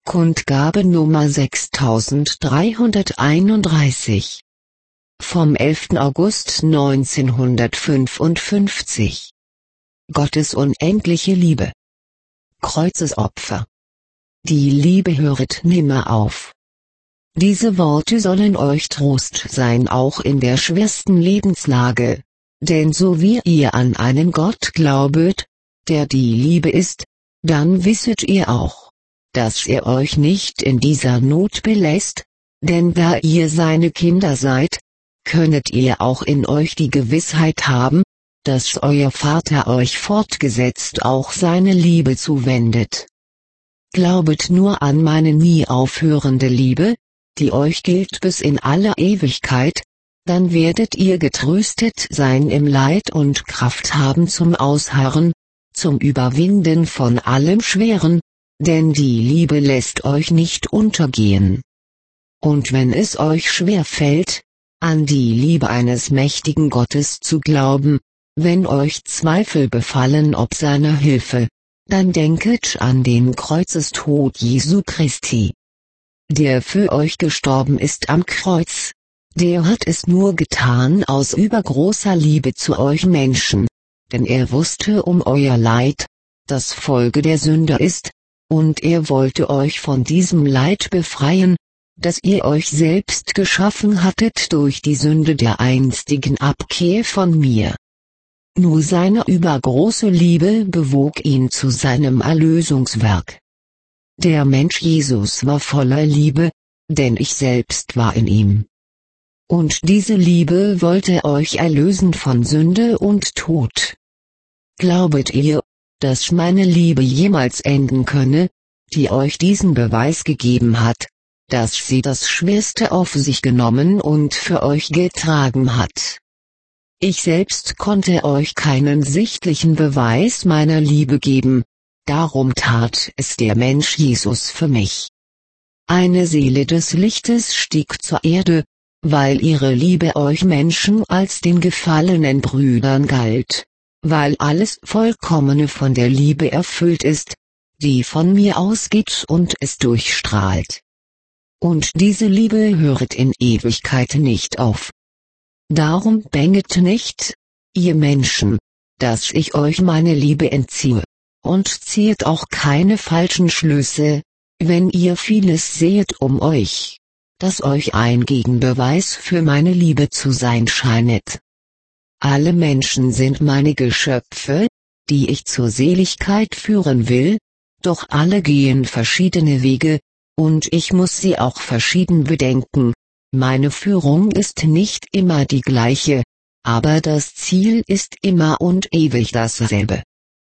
Kundgabe Nummer 6331. Vom 11. August 1955. Gottes unendliche Liebe. Kreuzesopfer. Die Liebe höret nimmer auf. Diese Worte sollen euch Trost sein, auch in der schwersten Lebenslage, denn so wie ihr an einen Gott glaubet, der die Liebe ist, dann wisset ihr auch, dass er euch nicht in dieser Not belässt, denn da ihr seine Kinder seid, könnet ihr auch in euch die Gewissheit haben, dass euer Vater euch fortgesetzt auch seine Liebe zuwendet. Glaubet nur an meine nie aufhörende Liebe, die euch gilt bis in alle Ewigkeit, dann werdet ihr getröstet sein im Leid und Kraft haben zum Ausharren, zum Überwinden von allem Schweren, denn die Liebe lässt euch nicht untergehen. Und wenn es euch schwer fällt, an die Liebe eines mächtigen Gottes zu glauben, wenn euch Zweifel befallen ob seiner Hilfe, dann denket an den Kreuzestod Jesu Christi. Der für euch gestorben ist am Kreuz, der hat es nur getan aus übergroßer Liebe zu euch Menschen, denn er wusste um euer Leid, das Folge der Sünde ist, und er wollte euch von diesem Leid befreien, das ihr euch selbst geschaffen hattet durch die Sünde der einstigen Abkehr von mir. Nur seine übergroße Liebe bewog ihn zu seinem Erlösungswerk. Der Mensch Jesus war voller Liebe, denn ich selbst war in ihm. Und diese Liebe wollte euch erlösen von Sünde und Tod. Glaubet ihr, dass meine Liebe jemals enden könne, die euch diesen Beweis gegeben hat, dass sie das Schwerste auf sich genommen und für euch getragen hat? Ich selbst konnte euch keinen sichtlichen Beweis meiner Liebe geben, darum tat es der Mensch Jesus für mich. Eine Seele des Lichtes stieg zur Erde, weil ihre Liebe euch Menschen als den gefallenen Brüdern galt, weil alles Vollkommene von der Liebe erfüllt ist, die von mir ausgeht und es durchstrahlt. Und diese Liebe höret in Ewigkeit nicht auf. Darum bänget nicht, ihr Menschen, dass ich euch meine Liebe entziehe, und ziehet auch keine falschen Schlüsse, wenn ihr vieles sehet um euch, das euch ein Gegenbeweis für meine Liebe zu sein scheinet. Alle Menschen sind meine Geschöpfe, die ich zur Seligkeit führen will, doch alle gehen verschiedene Wege, und ich muss sie auch verschieden bedenken. Meine Führung ist nicht immer die gleiche, aber das Ziel ist immer und ewig dasselbe.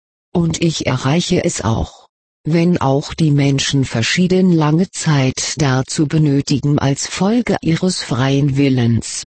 Und ich erreiche es auch, wenn auch die Menschen verschieden lange Zeit dazu benötigen als Folge ihres freien Willens.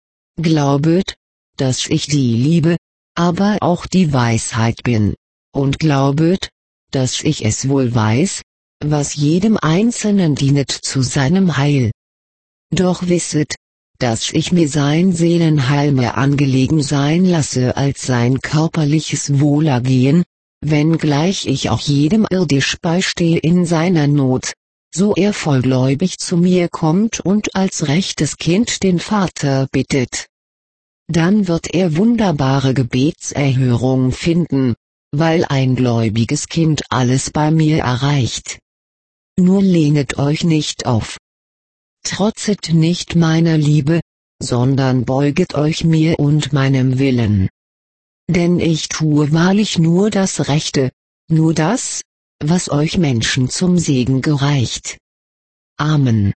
Glaubet, dass ich die Liebe, aber auch die Weisheit bin, und glaubet, dass ich es wohl weiß, was jedem Einzelnen dienet zu seinem Heil. Doch wisset, dass ich mir sein Seelenheil mehr angelegen sein lasse als sein körperliches Wohlergehen, wenngleich ich auch jedem irdisch beistehe in seiner Not, so er vollgläubig zu mir kommt und als rechtes Kind den Vater bittet. Dann wird er wunderbare Gebetserhörung finden, weil ein gläubiges Kind alles bei mir erreicht. Nur lehnet euch nicht auf. Trotzet nicht meiner Liebe, sondern beuget euch mir und meinem Willen. Denn ich tue wahrlich nur das Rechte, nur das, was euch Menschen zum Segen gereicht. Amen.